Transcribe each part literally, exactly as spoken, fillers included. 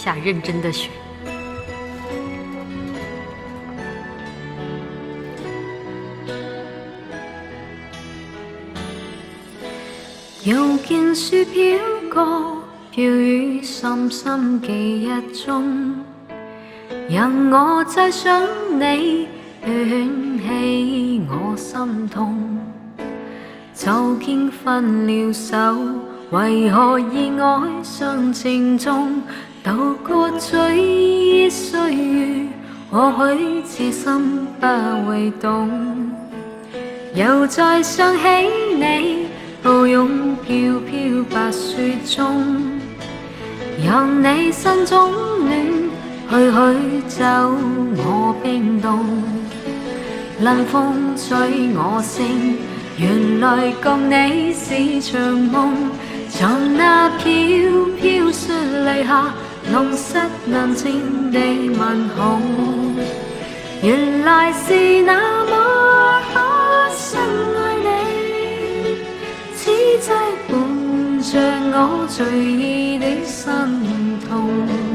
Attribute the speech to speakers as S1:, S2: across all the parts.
S1: 下认真的雪。
S2: 又見雪飄過，飄於深深記憶中，讓我再想你，捲起我心痛。就見分了手，為何意外相情中度過追憶歲月？或許痴心不會懂，又再想起你。抱擁飄飄白雪中，讓你心中暖，去去走我冰凍。冷風吹我醒，原來共你是場夢。從那飄飄雪淚下，弄濕難清的晚空。原來是那麼可深愛你，只在伴着我隨意的心痛。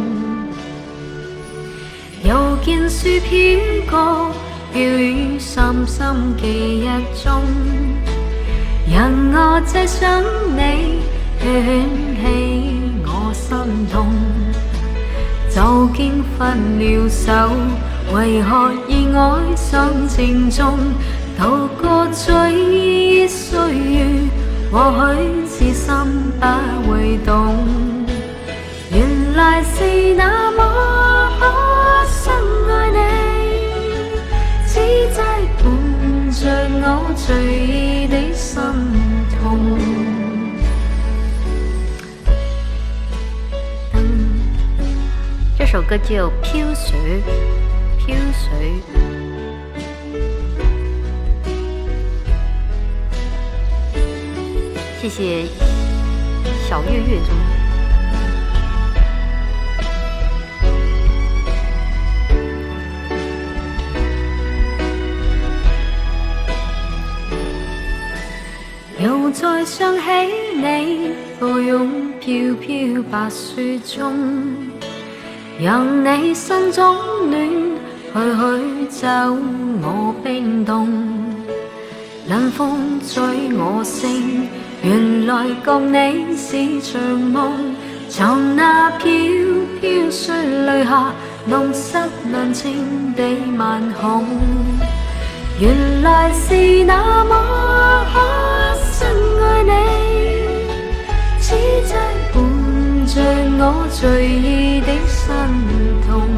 S2: 又見雪飄過，飄於深深記憶中，讓我再想你，捲起我心痛。就見分了手，為何意外相情中度過追憶歲月？或許痴心不會懂，原來是那麼可深愛你，只在伴着我隨意的心痛。
S1: 这首歌叫《飄雪》，飄雪。谢谢小月月中。
S2: 又再想起你，抱擁飄飄白雪中，讓你心中暖，去去走我冰凍。冷風吹我醒，原來共你是場夢。從那飄飄雪淚下，弄濕難清的晚空。原來是那麼可深愛你，只在伴着我隨意的心痛。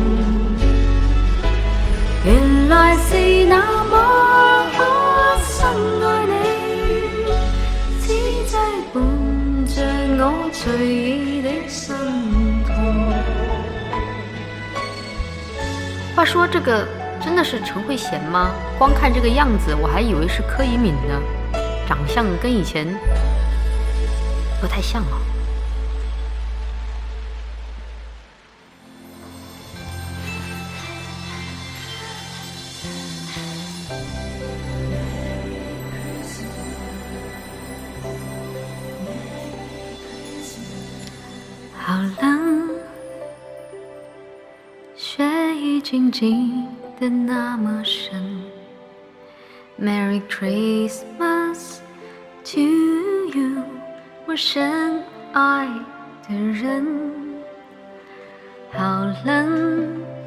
S2: 原來是那麼可深愛你，只在伴着我隨意的心痛。
S1: 话说这个真的是陈慧娴吗？光看这个样子，我还以为是柯以敏呢，长相跟以前不太像哦。
S2: 好冷，雪已经积得那么深。Merry Christmas to you， 我深爱的人。好冷，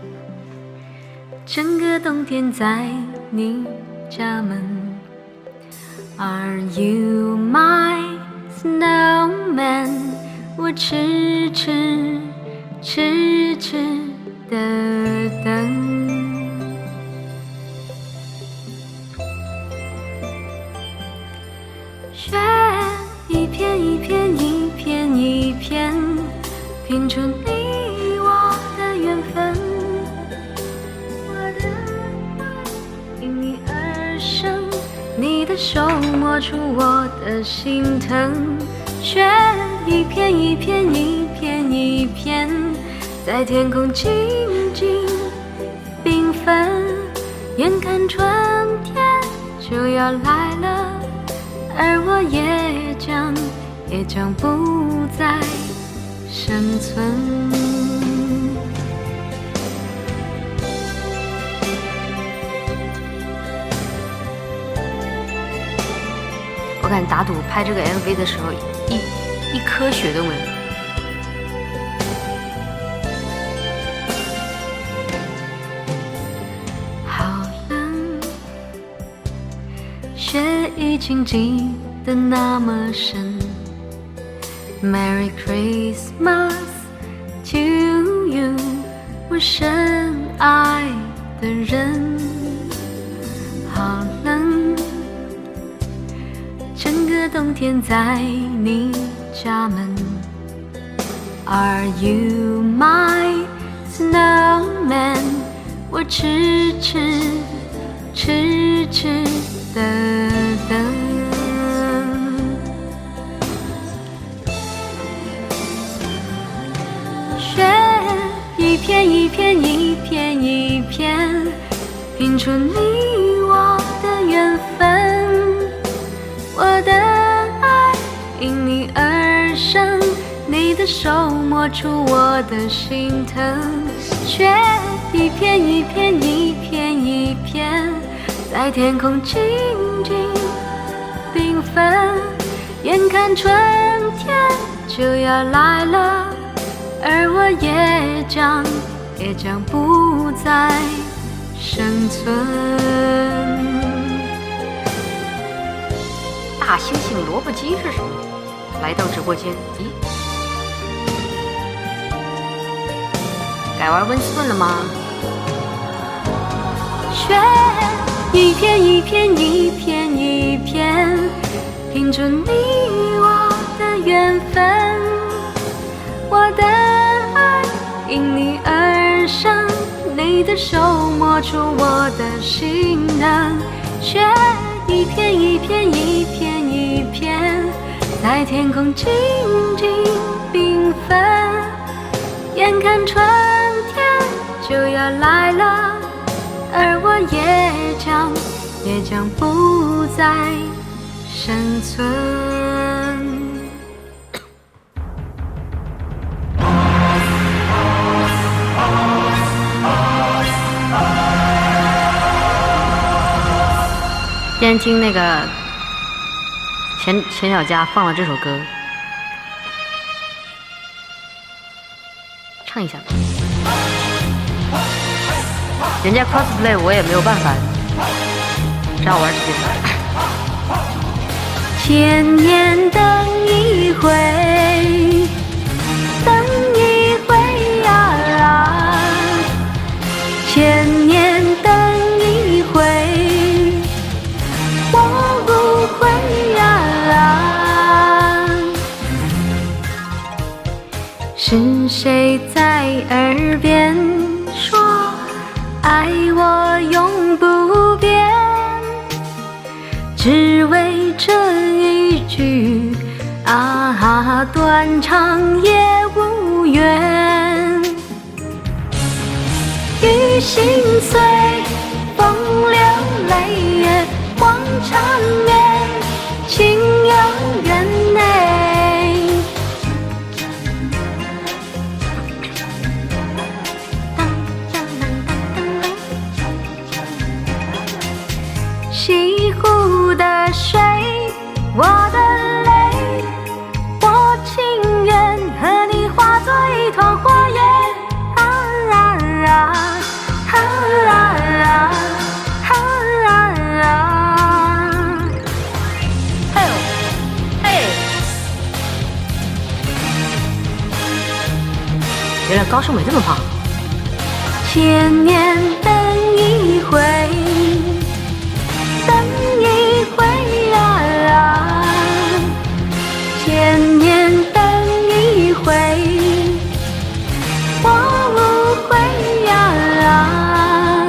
S2: 整个冬天在你家门。Are you my snowman？ 我痴痴痴痴的等。雪一片一片一片一片，拼出你我的缘分。我的爱因你而生，你的手摸出我的心疼。雪一片一片一片一片，在天空静静缤纷。眼看春天就要来了，而我也将也将不再生存。
S1: 敢打赌拍这个 M V 的时候，一一颗雪都没有。
S2: 好冷，雪已经积得那么深。Merry Christmas to you， 我深爱的人。好冷，整个冬天在你家门。Are you my snowman？ 我痴痴痴痴的等。雪一片一片一片一片，拼出你我的缘分。我的爱因你而生，你的手摸出我的心疼。雪一片一片一片一片，在天空静静缤纷。眼看春天就要来了，而我也将也将不再生存。
S1: 大猩猩萝卜鸡是什么？来到直播间，咦，改玩温斯顿了吗？
S2: 雪一片一片一片一片，拼出你我的缘分。我的爱因你而生，你的手摸出我的心疼。雪一片一片一片一片，在天空静静缤纷。眼看春天就要来了，而我也将也将不再生存。
S1: 今天听那个钱钱小佳放了这首歌，唱一下吧。人家 cosplay 我也没有办法，只好玩直接。
S2: 千年等一回，等一回呀，千年等一回，我不会呀。是谁在耳边说爱我永不变？只为这一句啊，断肠也无缘。雨心碎，风流泪，望缠绵，情永远内。西湖的水，我的泪，我情愿和你化作一团火焰。啊啊啊啊啊啊啊！
S1: 嘿呦，嘿，原来高胜美这么胖。
S2: 千年等一回，等一回呀，千年等一回，我无悔呀。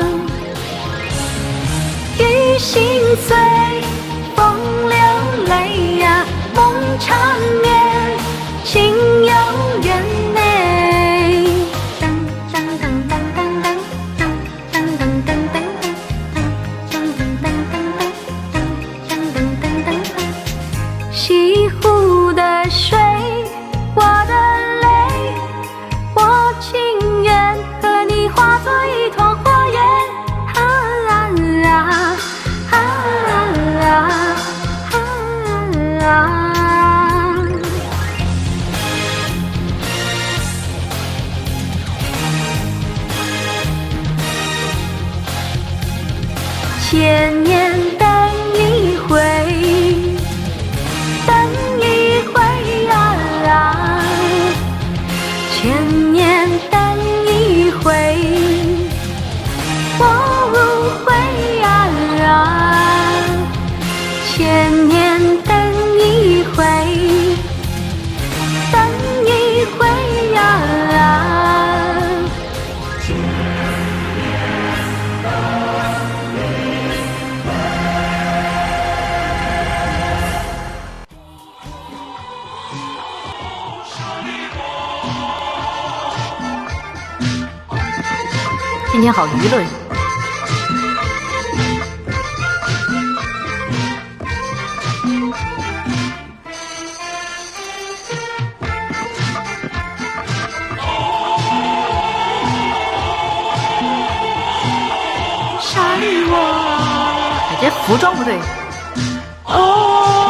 S2: 雨心碎，风流泪呀，梦缠绵，情永远内。当当当当当当当千年等一回，等一回啊！千年等一回，我无悔啊！千年等一回，等一回啊！
S1: 今天好娱乐。
S2: 沙利我，
S1: 哎，这服装不对。
S2: 哦。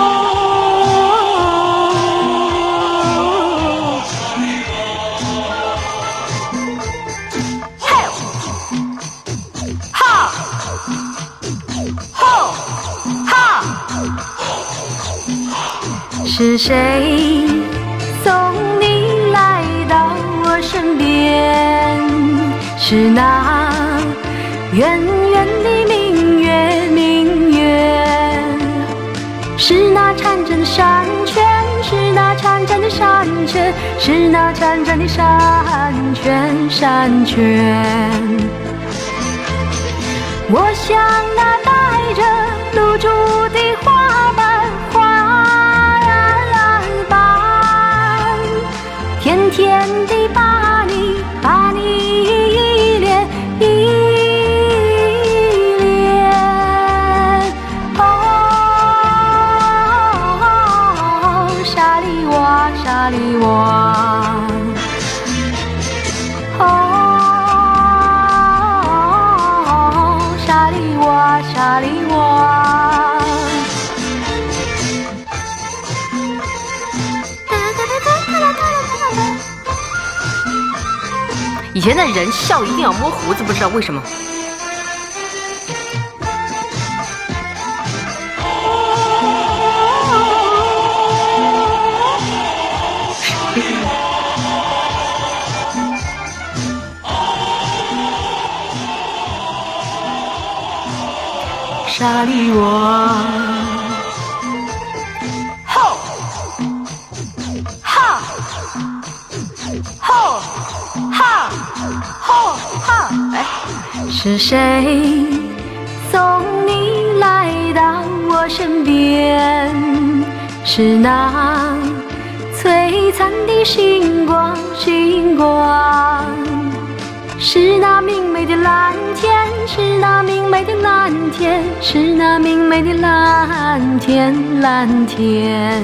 S2: 是谁送你来到我身边？是那圆圆的明月，明月。是那潺潺的山泉，是那潺潺的山泉，是那潺潺的山泉，山泉。我像那带着露珠的花瓣，花瓣，甜甜地把你，把你依恋，依恋。哦，沙利哇，沙利哇。哦。沙利哇，
S1: 以前的人笑一定要摸胡子，不知道为什么。
S2: 沙利哇，吼，哈，吼，哈，吼哈，哎，是谁送你来到我身边？是那璀璨的星光，星光。是那明媚的蓝天，是那明媚的蓝天，是那明媚的蓝天，蓝天。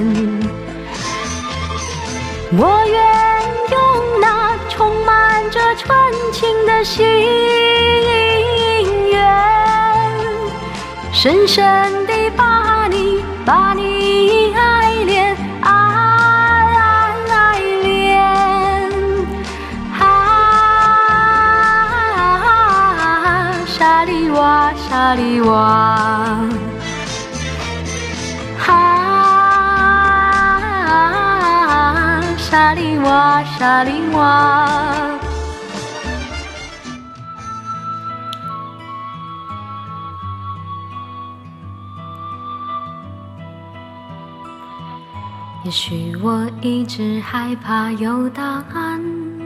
S2: 我愿用那充满着纯情的心愿，深深地把你，把你爱恋，爱爱恋。沙利哇，沙利哇，哈，沙利哇，沙利哇。也许我一直害怕有答案，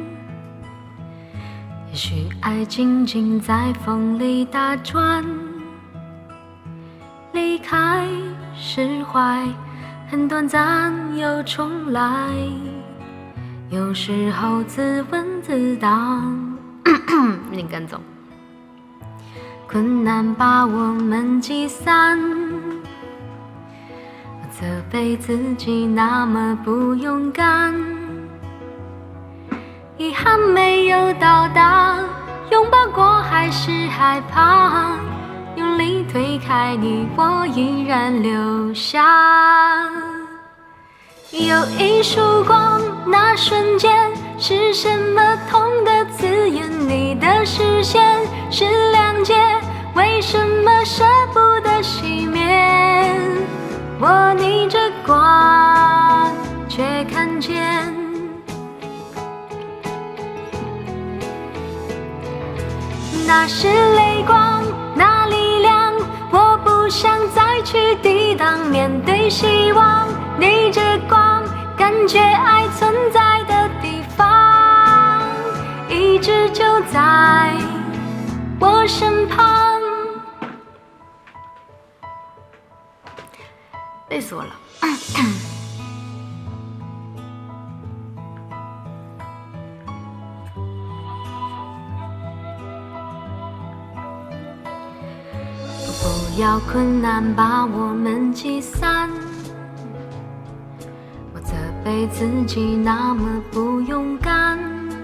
S2: 也许爱静静在风里打转，离开释怀很短暂又重来，有时候自问自答有点干燥，困难把我们击散，责备自己那么不勇敢，遗憾没有到达，拥抱过还是害怕，用力推开你，我依然留下。 有一束光，那瞬间是什么痛的字眼？你的视线是谅解，为什么舍不得熄灭？我逆着光，却看见那是泪光，那力量，我不想再去抵挡。面对希望，逆着光，感觉爱存在的地方，一直就在我身旁。
S1: 累死我了。
S2: 不要困难把我们击散，我责备自己那么不勇敢，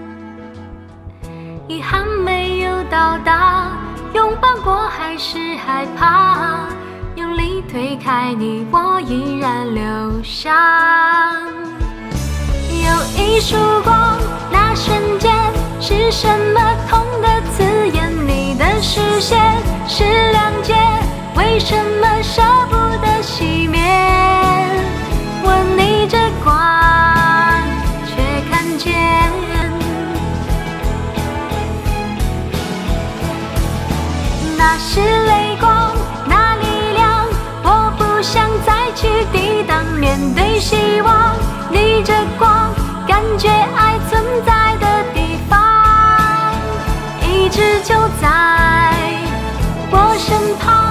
S2: 遗憾没有到达，拥抱过还是害怕，用力推开你，我依然留下。有一束光，那瞬间是什么痛的字眼？你的视线是谅解，为什么舍不得熄灭？我逆着光，却看见那是泪光，那力量，我不想再去抵挡。面对希望，逆着光，感觉爱存在的地方，一直就在我身旁。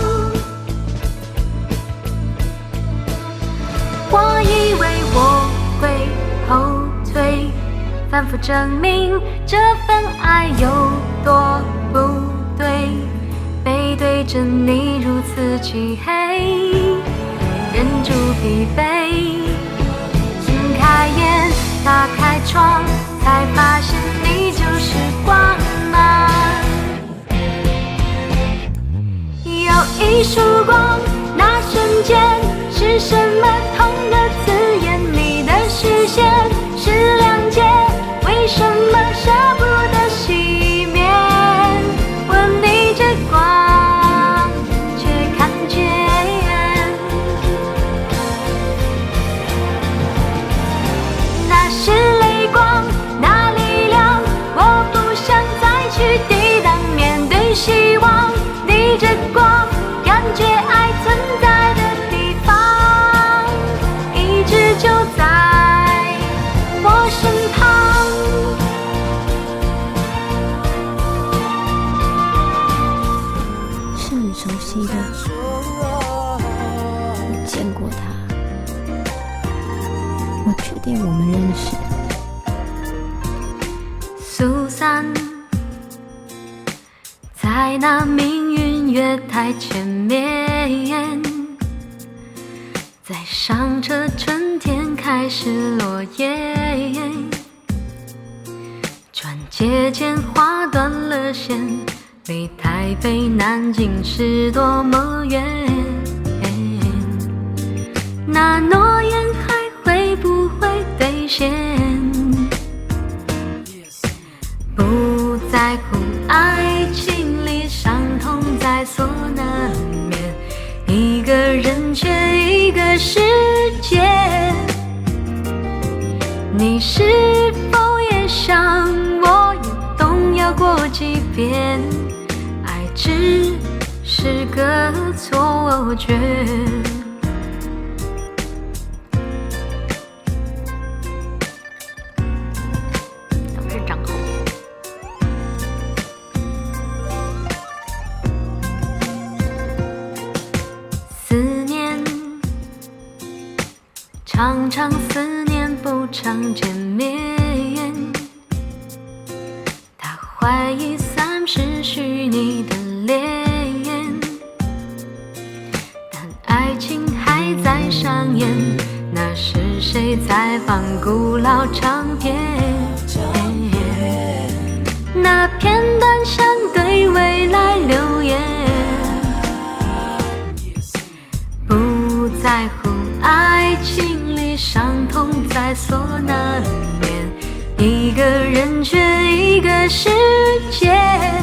S2: 我以为我会后退，反复证明这份爱有多不对，背对着你如此漆黑，忍住疲惫，睁开眼，打开窗，才发现你就是光芒。有一束光，那瞬间是什么痛的字眼？你的视线是谅解，为什么舍不得熄灭？我逆着光，却看见那是泪光，那力量，我不想再去抵挡。面对希望，逆着光，感觉爱存在的地方，一直就在我身旁。
S3: 是很熟悉的，我见过他，我确定我们认识。
S2: 苏珊，在那命运月台前面，在上车春天开始落叶，转接间划断了线，离台北南京是多么远，那诺言还会不会兑现？不在乎爱情里伤痛在所难免，一个人却一个世界。你是否也像我有动摇过几遍？爱只是个错觉。常常思念不常见面，他怀疑三是虚拟的脸，但爱情还在上演，那是谁在放古老唱片？那片段像对未来留言，不在乎爱情伤痛在所难免，一个人却一个世界。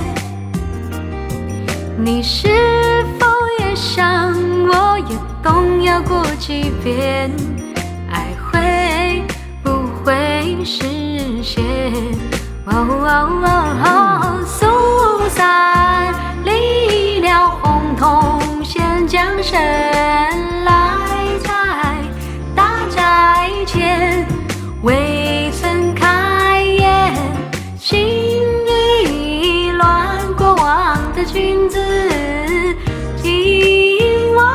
S2: 你是否也像我，也动摇过几遍？爱会不会实现？哦哦哦，疏散离了红铜线，将神来在大寨前，未曾开眼，心已乱，过往的君子听我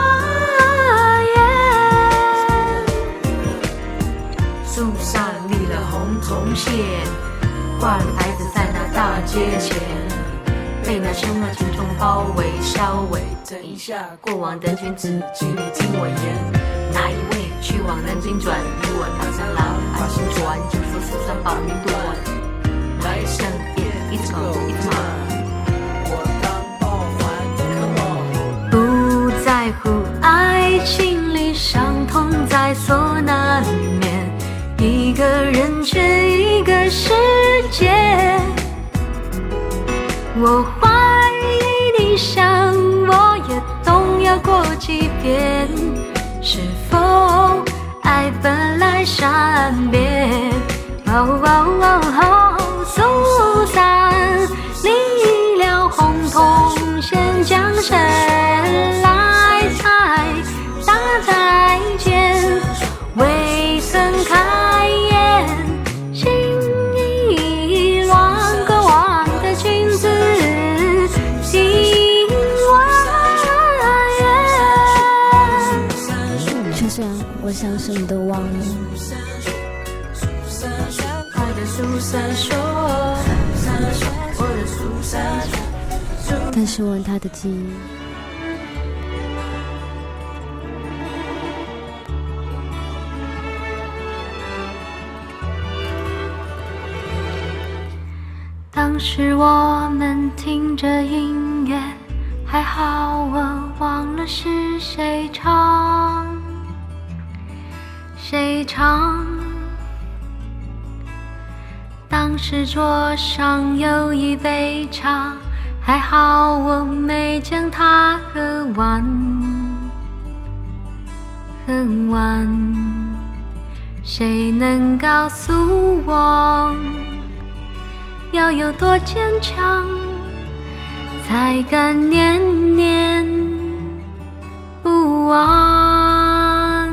S2: 言。
S1: 树上立了红铜线，挂了牌子在那大街前，被那生恶群众包围烧围。等一下，过往的君子，请你听我言。哪一位去往南京转？与我唐三郎安心传，就说苏三宝你短。来生变一只狗一只马，我当报还 Come on。
S2: 不在乎爱情里伤痛在所难免，一个人却一个世界。我怀疑你像我，也动摇过几遍。是否爱本来善变？哦哦哦哦，疏散离了红铜线，将神来在大寨前，未曾开眼，心已乱，过往的君子听我言。
S3: 就算我想什么都忘了，
S2: 爱的苏三说，我的苏三说，
S3: 但是问他的记忆。
S2: 当时我们听着音乐，还好我忘了是谁唱，谁唱。当时桌上有一杯茶，还好我没将它喝完，喝完。谁能告诉我，要有多坚强，才敢念念不忘？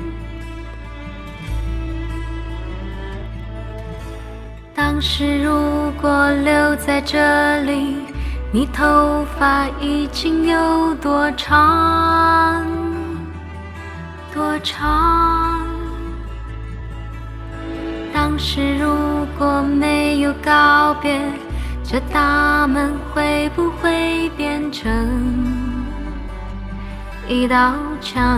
S2: 当时如果留在这里，你头发已经有多长多长？当时如果没有告别，这大门会不会变成一道墙？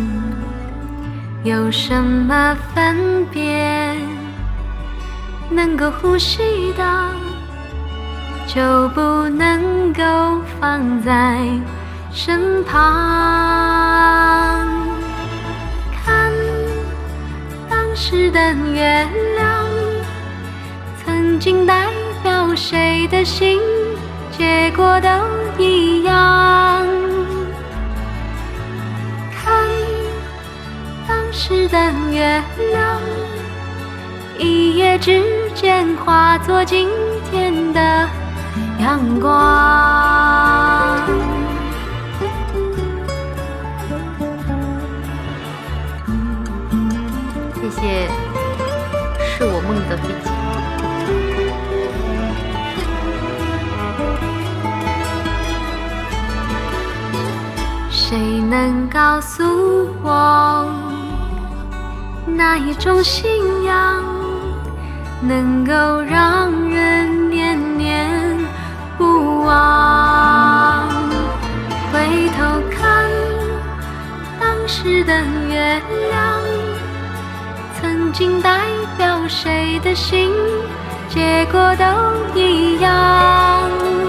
S2: 有什么分别？能够呼吸的就不能够放在身旁。看当时的月亮，曾经代表谁的心，结果都一样。看当时的月亮，一夜之间化作今天的阳光。
S1: 谢谢，是我梦的飞机。
S2: 谁能告诉我，哪一种信仰能够让人念念不忘？回头看当时的月亮，曾经代表谁的心，结果都一样。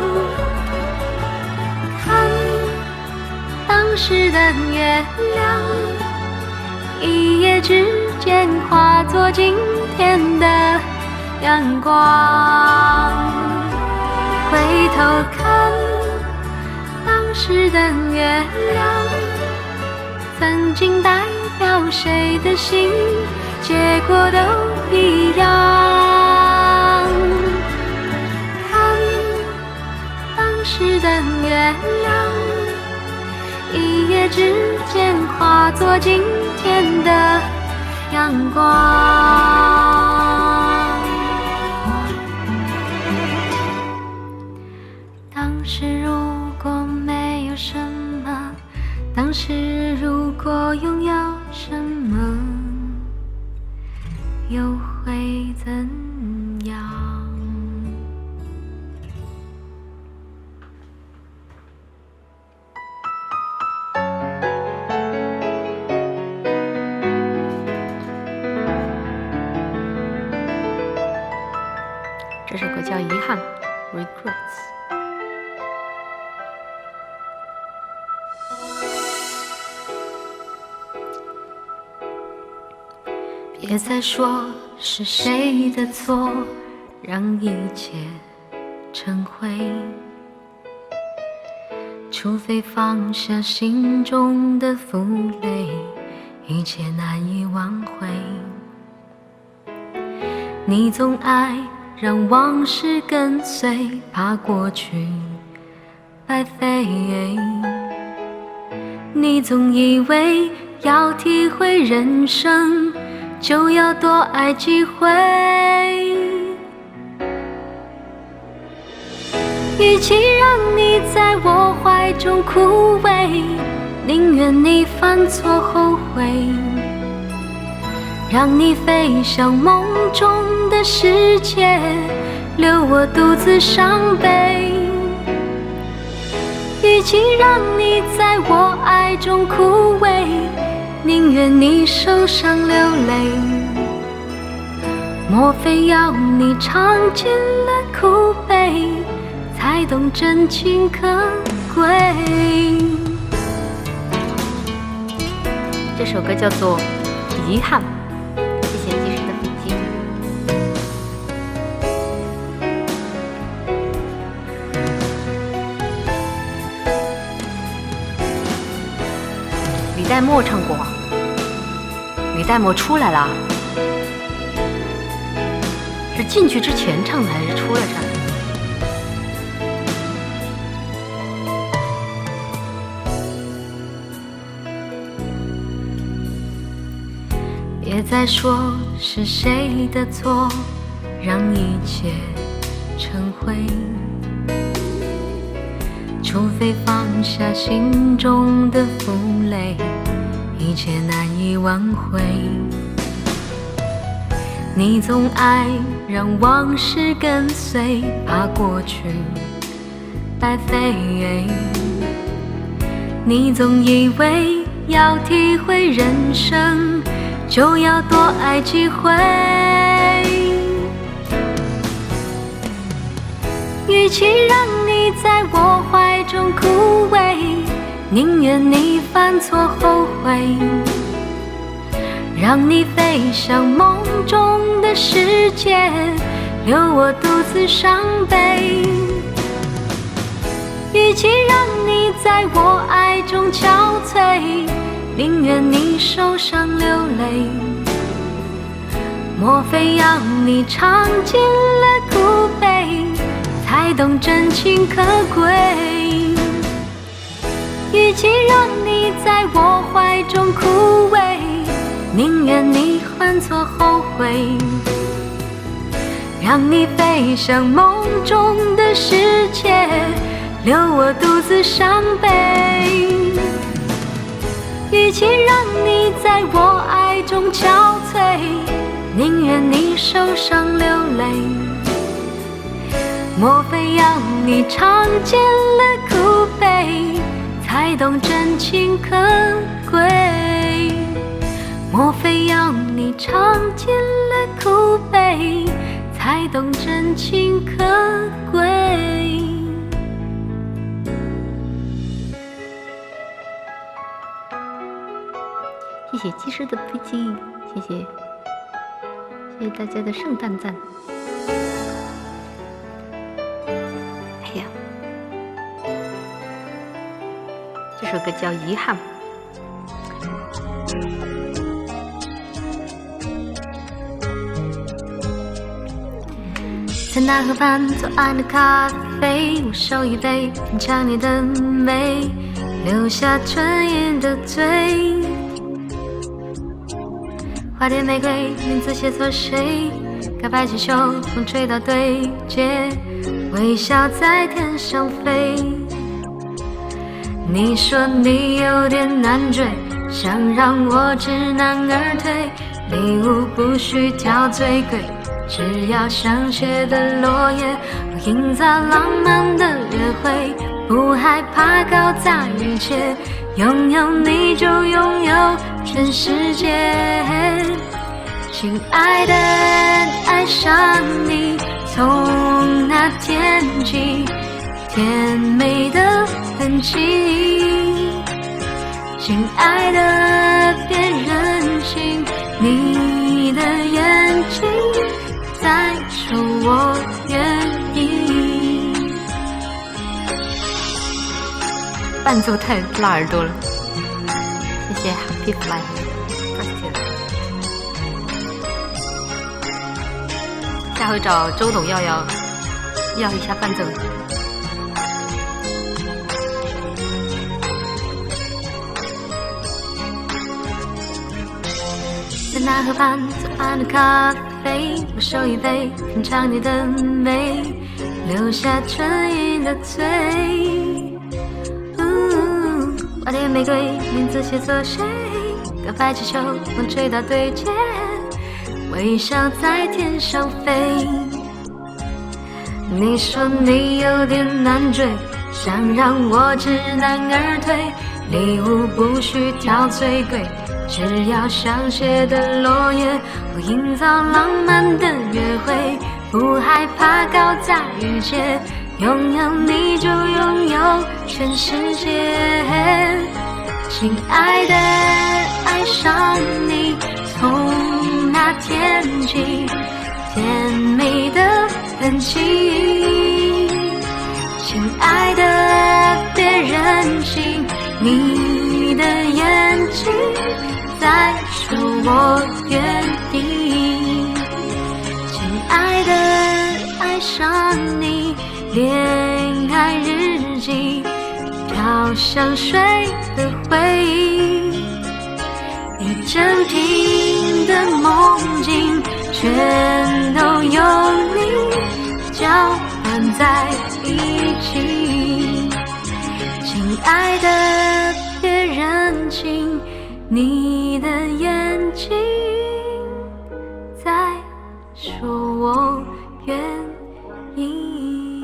S2: 看当时的月亮，一夜之间化作今天的阳光。回头看当时的月亮，曾经代表谁的心，结果都一样。看当时的月亮，一夜之间化作今天的阳光。当时如果没有什么，当时如果拥有什么，又会怎样？
S1: 这首歌叫《遗憾》 Regrets。
S2: 别再说是谁的错，让一切成灰。除非放下心中的负累，一切难以挽回。你总爱让往事跟随，怕过去白费。你总以为要体会人生，就要多爱几回。与其让你在我怀中枯萎，宁愿你犯错后悔，让你飞向梦中的世界，留我独自伤悲。与其让你在我爱中枯萎，宁愿你受伤流泪。莫非要你尝尽了苦悲，才懂真情可贵？
S1: 这首歌叫做《遗憾》，谢谢及时的笔记。李代沫唱过，李代沫出来了，是进去之前唱的还是出来唱的？
S2: 别再说是谁的错，让一切成灰。除非放下心中的负累，一切难以挽回。你总爱让往事跟随，怕过去白费。你总以为要体会人生，就要多爱几回。与其让你在我怀中枯萎，宁愿你犯错后悔，让你飞向梦中的世界，留我独自伤悲。与其让你在我爱中憔悴，宁愿你受伤流泪。莫非要你尝尽了苦悲，才懂真情可贵？与其让你在我怀中枯萎，宁愿你犯错后悔，让你飞向梦中的世界，留我独自伤悲。与其让你在我爱中憔悴，宁愿你受伤流泪。莫非要你尝尽了苦悲，才懂真情可贵？莫非要你尝尽了苦悲，才懂真情可贵？
S1: 谢谢技师的飞机，
S2: 谢谢，谢谢大家的圣诞赞。哎呀，这首歌叫《遗憾》。在那河畔左岸的咖啡，我手一杯，品尝你的美，留下唇印的嘴。花店玫瑰，名字写错谁？告白气球，风吹到对街，微笑在天上飞。你说你有点难追，想让我知难而退，礼物不需挑最贵，只要香榭的落叶，我营造浪漫的约会，不害怕搞砸一切，拥有你就拥有全世界。亲爱的，爱上你，从那天起，甜美的痕迹。亲爱的，别任性，你的眼睛在说我愿意。伴奏太辣耳朵了，谢谢 Happy Fly。下回找周董要要要一下伴奏。在那河畔左岸的咖啡，我手一杯，品尝你的美，留下唇印的嘴。花店玫瑰，名字写错谁？告白气球，风吹到对街，微笑在天上飞。你说你有点难追，想让我知难而退，礼物不需挑最贵，只要香榭的落叶，我营造浪漫的约会，不害怕搞砸一切，拥有你就拥有全世界。亲爱的，爱上你，从那天起，甜美的痕迹。亲爱的，别任性，你的眼睛在说我愿意。亲爱的，爱上你，恋爱日记，飘香水的回忆，一整瓶的梦境，全都有你搅拌在一起。亲爱的，别任性，你的眼睛在说我愿意。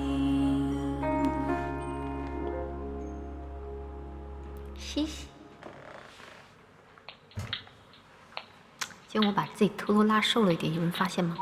S2: 谢谢。今天我把自己偷偷拉瘦了一点，有人发现吗？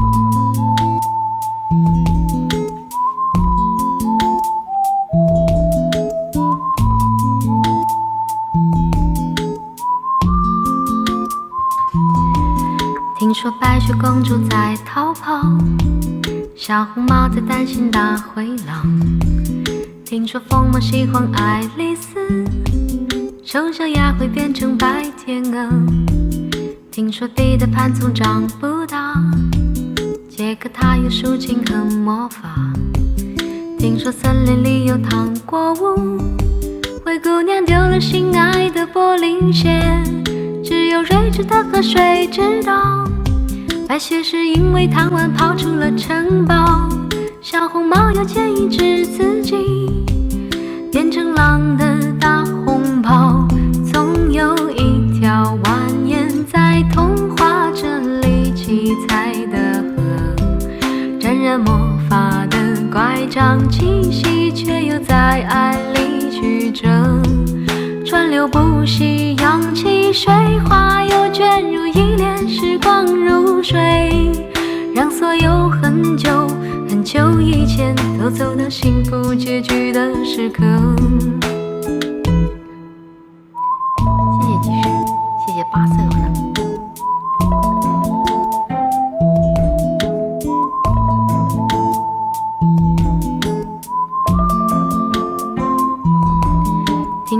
S2: 听说白雪公主在逃跑，小红帽在担心大灰狼。听说疯魔喜欢爱丽丝，丑小鸭会变成白天鹅。听说彼得潘总长不大，杰克他有竖琴和魔法。听说森林里有糖果屋，灰姑娘丢了心爱的柏林鞋，只有睿智的河水知道，白雪是因为贪玩跑出了城堡。小红帽要建议治自己，变成狼的大红袍，总有一条蜿蜒在童话这里七彩的河，沾染魔法的乖张气息，却又在爱里曲折，川流不息，扬起水花，又卷入一帘时光如水，让所有很久很久以前都走到幸福结局的时刻。谢谢技师，谢谢八色暖男。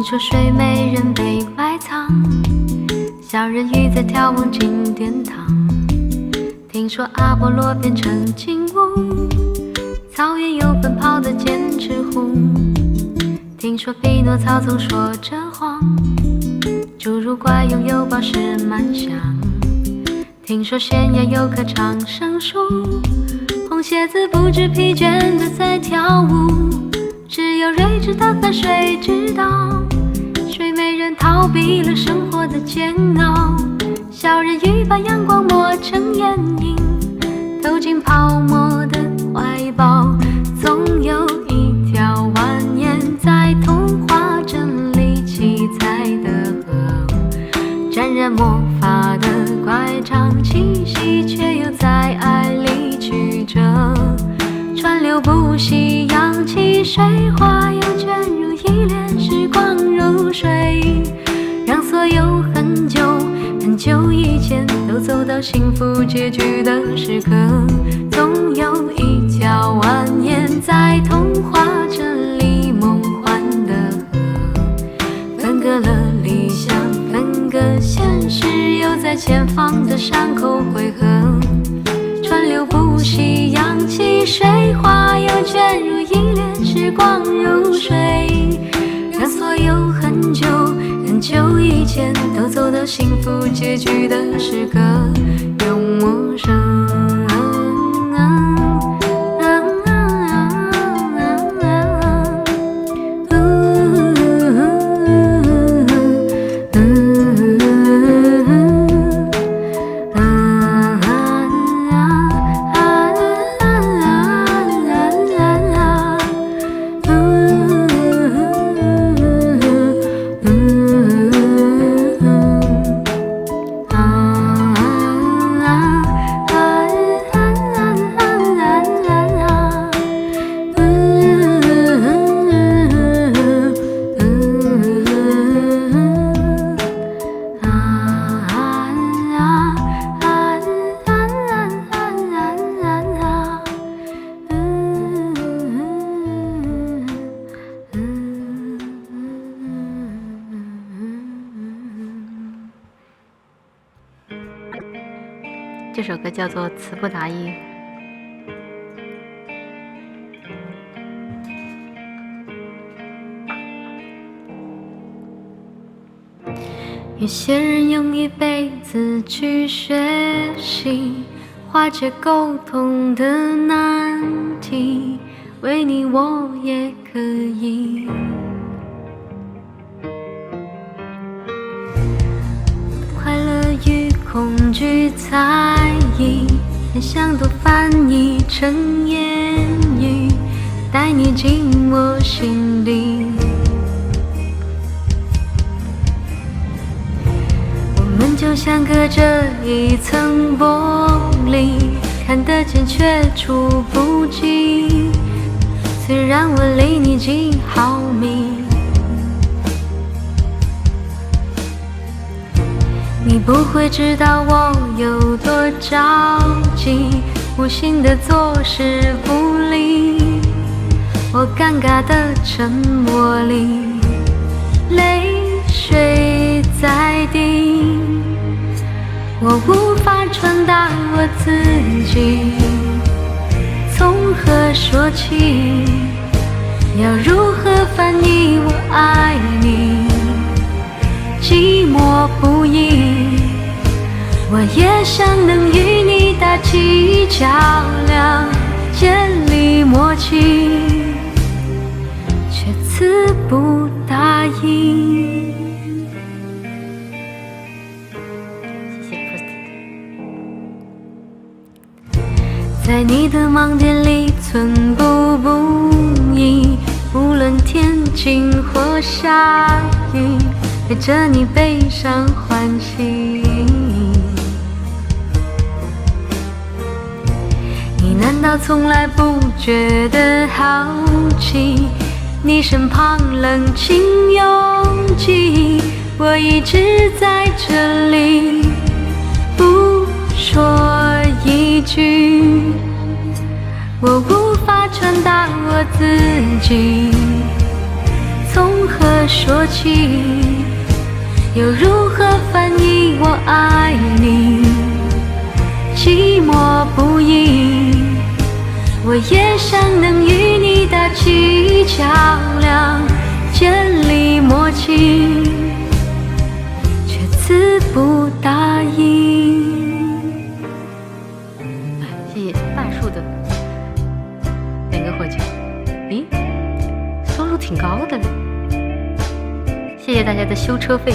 S2: 说睡美人被埋藏，小人鱼在眺望进殿堂。听说阿波罗变成金乌，草原有奔跑的剑齿虎。听说匹诺曹总说着谎，侏儒怪拥有宝石满箱。听说悬崖有棵长生树，红鞋子不知疲倦地在跳舞。只有睿智的河水知道，睡美人逃避了生活的煎熬。小人鱼把阳光磨成眼影，投进泡沫的怀抱。总有一条蜿蜒在童话镇里七彩的河，沾染魔法的乖张气息，却又在爱里曲折。川流不息，扬起水花，又卷入一帘时光如水，让所有很久很久以前都走到幸福结局的时刻。总有一条蜿蜒在童话镇里梦幻的河，分隔了理想，分隔现实，又在前方的山口汇合。川流不息，扬起水花，又卷入一帘时光如水，让所有很久很久以前都走到幸福结局的时刻永陌生。
S1: 这首歌叫做《词不达意》。
S2: 有些人用一辈子去学习化解沟通的难题，为你我也可以。快乐与恐惧猜疑，很想都翻译成言语，带你进我心里。我们就像隔着一层玻璃，看得见却触不及。虽然我离你几毫米，你不会知道我有多着急，无心的坐视不理。我尴尬的沉默里，泪水在滴。我无法传达我自己，从何说起？要如何翻译我爱你？寂寞不已，我也想能与你打起较量，建立默契，却词不达意。在你的盲点里寸步不移，无论天晴或下雨，陪着你悲伤欢喜。你难道从来不觉得好奇？你身旁冷清拥挤，我一直在这里，不说一句。我无法传达我自己， 从何说起？又如何翻译我爱你？寂寞不已，我也想能与你搭起桥梁，建立默契，却词不达意。谢谢半数的两个火球，咦，收入挺高的嘞！谢谢大家的修车费。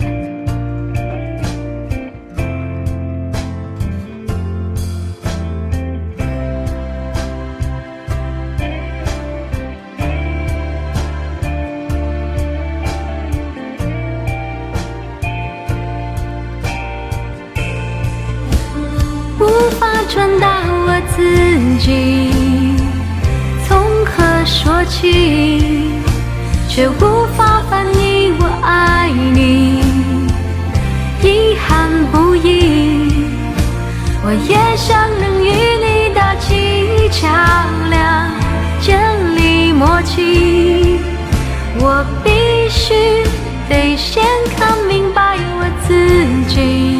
S2: 无法传达我自己，从何说起？却无法翻译我爱你，遗憾不已。我也想能与你搭起桥梁，建立默契。我必须得先看明白我自己，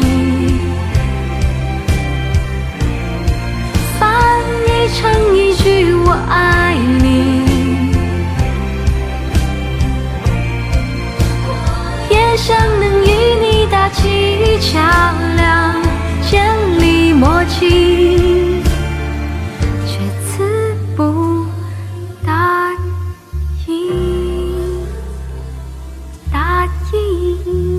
S2: 翻译成一句我爱你，也想能与你搭起桥梁，建立默契，却词不达意，达意。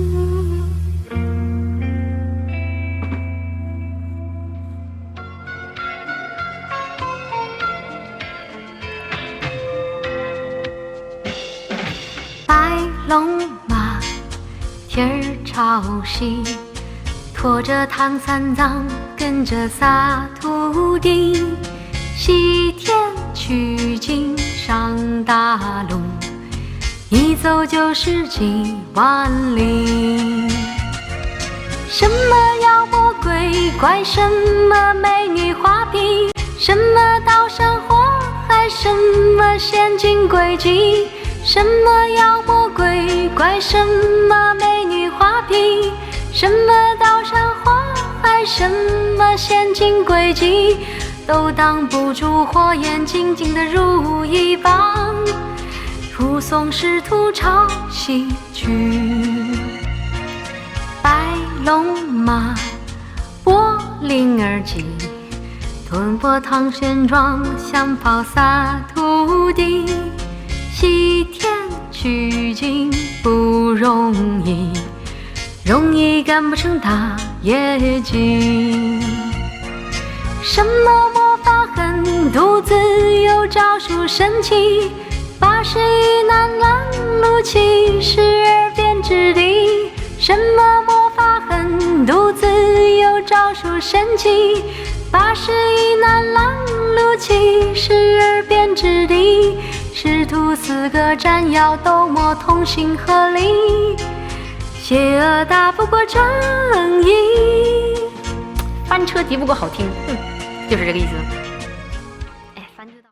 S2: 白龙马，天儿朝西，拖着唐三藏，跟着撒土地，西天取经上大路，一走就是几万里。什么妖魔鬼怪，什么美女画皮，什么刀山火海，什么陷阱诡计，什么妖魔鬼怪，什么美女画皮，什么刀山火海，什么陷阱诡计，都挡不住火焰紧紧地如一棒，护送师徒朝西去。白龙马，柏林而起，吞破唐玄奘，想跑撒土地，西天取经不容易，容易干不成大业绩。什么魔法狠毒自有招数神奇，八十一难拦路，七十二变之地。什么魔法狠毒自有招数神奇，八十一难拦路，七十二变之地。师徒四个斩妖斗魔，同心合力，邪恶打不过正义。翻车敌不过好听，嗯，就是这个意思。哎，翻车到。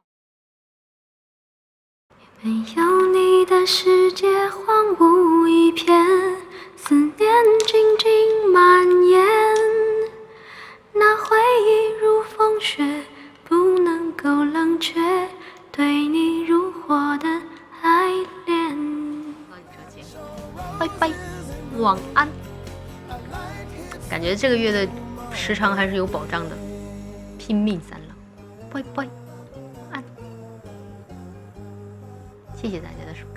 S2: 没有你的世界荒芜一片，思念静静蔓延，那回忆如风雪，不能够冷却对你如火的爱恋。拜拜，晚安。感觉这个月的时长还是有保障的，拼命三郎，拜拜，安。谢谢大家的收看。